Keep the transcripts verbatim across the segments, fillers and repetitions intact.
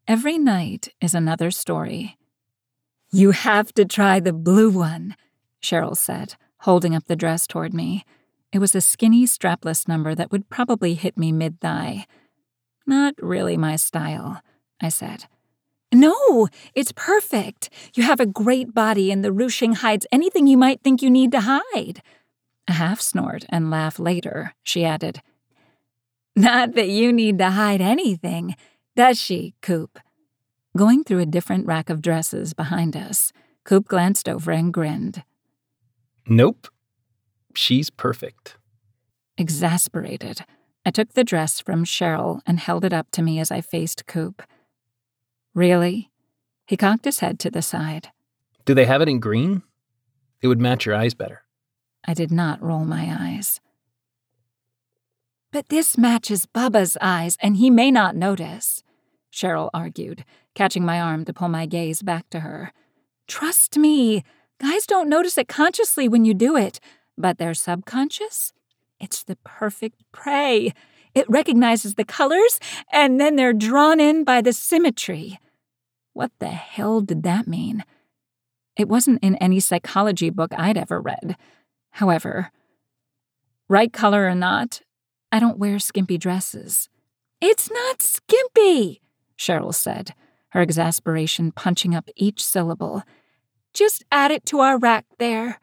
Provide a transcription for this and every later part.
Every night is another story. "You have to try the blue one," Cheryl said, holding up the dress toward me. It was a skinny, strapless number that would probably hit me mid-thigh. "Not really my style," I said. "No, it's perfect. You have a great body and the ruching hides anything you might think you need to hide." A half snort and laugh later, she added, "Not that you need to hide anything, does she, Coop?" Going through a different rack of dresses behind us, Coop glanced over and grinned. "Nope. She's perfect." Exasperated, I took the dress from Cheryl and held it up to me as I faced Coop. "Really?" He cocked his head to the side. "Do they have it in green? It would match your eyes better." I did not roll my eyes. "But this matches Bubba's eyes, and he may not notice," Cheryl argued, catching my arm to pull my gaze back to her. "Trust me, guys don't notice it consciously when you do it, but they're subconscious. It's the perfect prey. It recognizes the colors, and then they're drawn in by the symmetry." What the hell did that mean? It wasn't in any psychology book I'd ever read. However, right color or not, I don't wear skimpy dresses. "It's not skimpy," Cheryl said, her exasperation punching up each syllable. "Just add it to our rack there."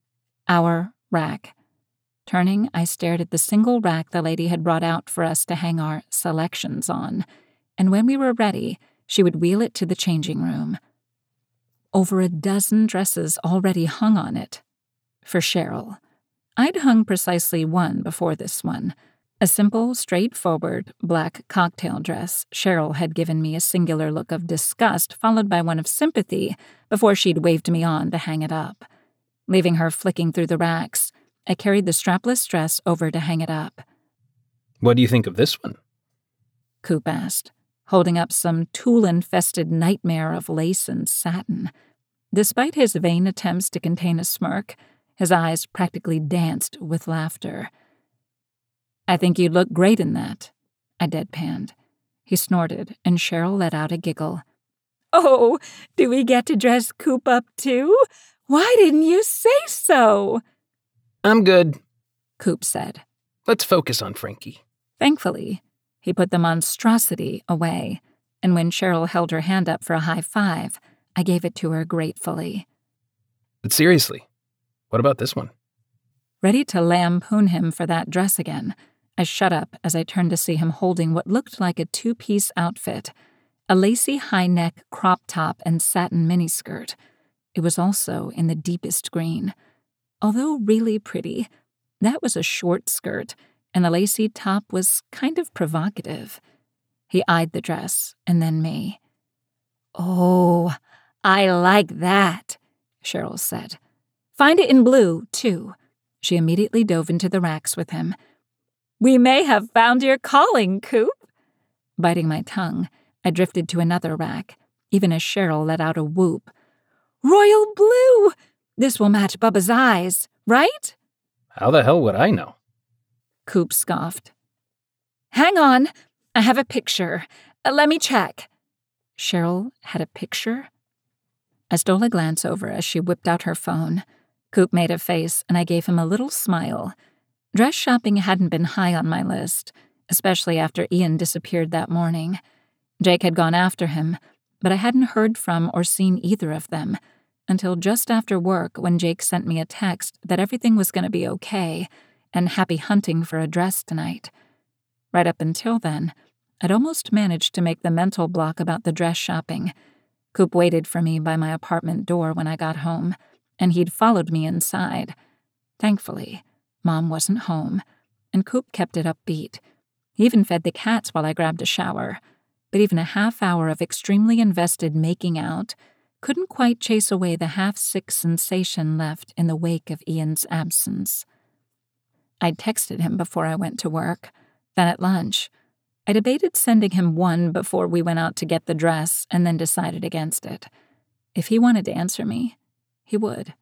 Our rack. Turning, I stared at the single rack the lady had brought out for us to hang our selections on, and when we were ready, she would wheel it to the changing room. Over a dozen dresses already hung on it. For Cheryl. I'd hung precisely one before this one, a simple, straightforward, black cocktail dress Cheryl had given me a singular look of disgust followed by one of sympathy before she'd waved me on to hang it up. Leaving her flicking through the racks, I carried the strapless dress over to hang it up. "What do you think of this one?" Coop asked, holding up some tulle-infested nightmare of lace and satin. Despite his vain attempts to contain a smirk, his eyes practically danced with laughter. "I think you'd look great in that," I deadpanned. He snorted, and Cheryl let out a giggle. "Oh, do we get to dress Coop up too? Why didn't you say so?" "I'm good," Coop said. "Let's focus on Frankie." Thankfully, he put the monstrosity away, and when Cheryl held her hand up for a high five, I gave it to her gratefully. "But seriously, what about this one?" Ready to lampoon him for that dress again, I shut up as I turned to see him holding what looked like a two-piece outfit, a lacy high-neck crop top and satin miniskirt. It was also in the deepest green. Although really pretty, that was a short skirt, and the lacy top was kind of provocative. He eyed the dress, and then me. "Oh, I like that," Cheryl said. "Find it in blue, too." She immediately dove into the racks with him. "We may have found your calling, Coop." Biting my tongue, I drifted to another rack, even as Cheryl let out a whoop. "Royal blue! This will match Bubba's eyes, right?" "How the hell would I know?" Coop scoffed. "Hang on, I have a picture. Uh, let me check." Cheryl had a picture? I stole a glance over as she whipped out her phone. Coop made a face, and I gave him a little smile. Dress shopping hadn't been high on my list, especially after Ian disappeared that morning. Jake had gone after him, but I hadn't heard from or seen either of them until just after work when Jake sent me a text that everything was going to be okay and happy hunting for a dress tonight. Right up until then, I'd almost managed to make the mental block about the dress shopping. Coop waited for me by my apartment door when I got home, and he'd followed me inside. Thankfully, Mom wasn't home, and Coop kept it upbeat. He even fed the cats while I grabbed a shower. But even a half hour of extremely invested making out couldn't quite chase away the half-sick sensation left in the wake of Ian's absence. I'd texted him before I went to work. Then at lunch, I debated sending him one before we went out to get the dress and then decided against it. If he wanted to answer me, he would.